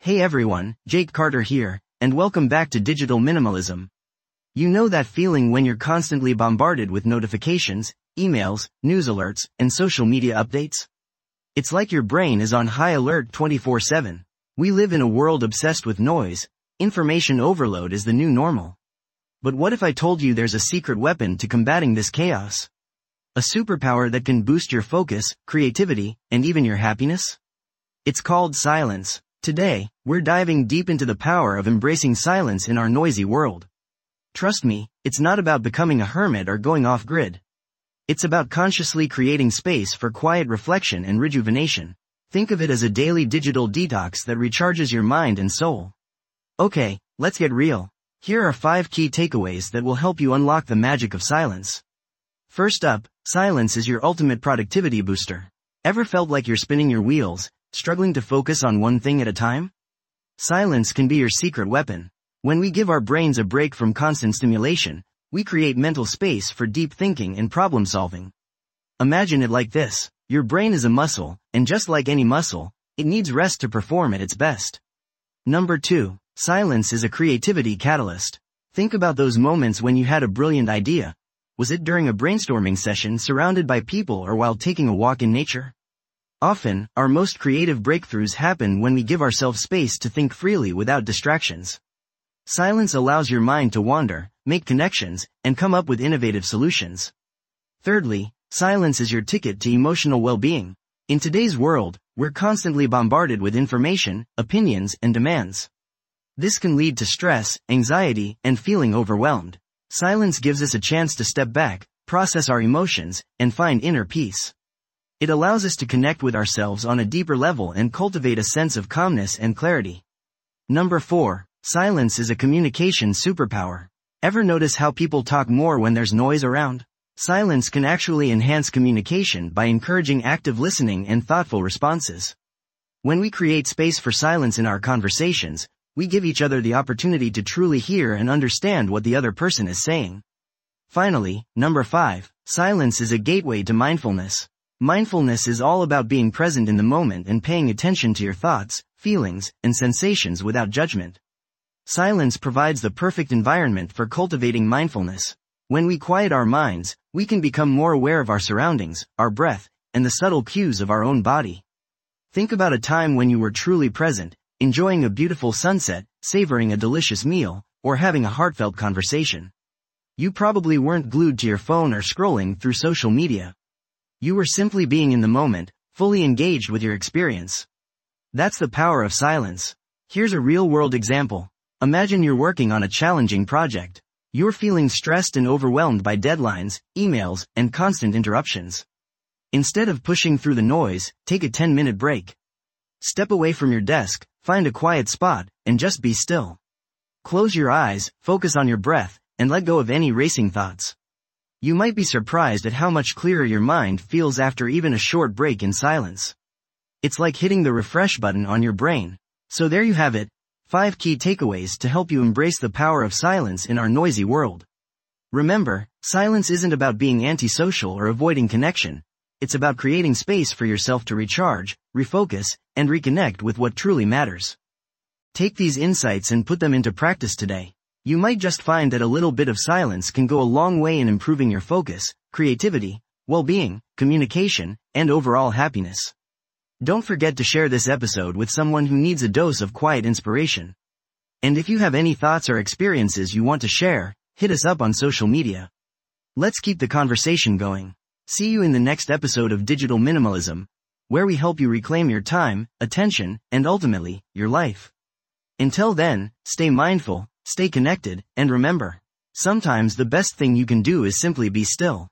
Hey everyone, Jake Carter here, and welcome back to Digital Minimalism. You know that feeling when you're constantly bombarded with notifications, emails, news alerts, and social media updates? It's like your brain is on high alert 24/7. We live in a world obsessed with noise. Information overload is the new normal. But what if I told you there's a secret weapon to combating this chaos? A superpower that can boost your focus, creativity, and even your happiness? It's called silence. Today, we're diving deep into the power of embracing silence in our noisy world. Trust me, it's not about becoming a hermit or going off-grid. It's about consciously creating space for quiet reflection and rejuvenation. Think of it as a daily digital detox that recharges your mind and soul. Okay, let's get real. Here are 5 key takeaways that will help you unlock the magic of silence. First up, silence is your ultimate productivity booster. Ever felt like you're spinning your wheels, struggling to focus on one thing at a time? Silence can be your secret weapon. When we give our brains a break from constant stimulation, we create mental space for deep thinking and problem solving. Imagine it like this. Your brain is a muscle, and just like any muscle, it needs rest to perform at its best. Number 2, silence is a creativity catalyst. Think about those moments when you had a brilliant idea. Was it during a brainstorming session surrounded by people or while taking a walk in nature? Often, our most creative breakthroughs happen when we give ourselves space to think freely without distractions. Silence allows your mind to wander, make connections, and come up with innovative solutions. Thirdly, silence is your ticket to emotional well-being. In today's world, we're constantly bombarded with information, opinions, and demands. This can lead to stress, anxiety, and feeling overwhelmed. Silence gives us a chance to step back, process our emotions, and find inner peace. It allows us to connect with ourselves on a deeper level and cultivate a sense of calmness and clarity. Number 4, silence is a communication superpower. Ever notice how people talk more when there's noise around? Silence can actually enhance communication by encouraging active listening and thoughtful responses. When we create space for silence in our conversations, we give each other the opportunity to truly hear and understand what the other person is saying. Finally, number 5, silence is a gateway to mindfulness. Mindfulness is all about being present in the moment and paying attention to your thoughts, feelings, and sensations without judgment. Silence provides the perfect environment for cultivating mindfulness. When we quiet our minds, we can become more aware of our surroundings, our breath, and the subtle cues of our own body. Think about a time when you were truly present, enjoying a beautiful sunset, savoring a delicious meal, or having a heartfelt conversation. You probably weren't glued to your phone or scrolling through social media. You were simply being in the moment, fully engaged with your experience. That's the power of silence. Here's a real-world example. Imagine you're working on a challenging project. You're feeling stressed and overwhelmed by deadlines, emails, and constant interruptions. Instead of pushing through the noise, take a 10-minute break. Step away from your desk, find a quiet spot, and just be still. Close your eyes, focus on your breath, and let go of any racing thoughts. You might be surprised at how much clearer your mind feels after even a short break in silence. It's like hitting the refresh button on your brain. So there you have it, 5 key takeaways to help you embrace the power of silence in our noisy world. Remember, silence isn't about being antisocial or avoiding connection. It's about creating space for yourself to recharge, refocus, and reconnect with what truly matters. Take these insights and put them into practice today. You might just find that a little bit of silence can go a long way in improving your focus, creativity, well-being, communication, and overall happiness. Don't forget to share this episode with someone who needs a dose of quiet inspiration. And if you have any thoughts or experiences you want to share, hit us up on social media. Let's keep the conversation going. See you in the next episode of Digital Minimalism, where we help you reclaim your time, attention, and ultimately, your life. Until then, stay mindful, stay connected, and remember, sometimes the best thing you can do is simply be still.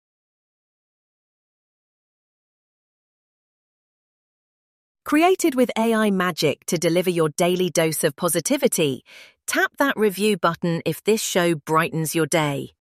Created with AI magic to deliver your daily dose of positivity, tap that review button if this show brightens your day.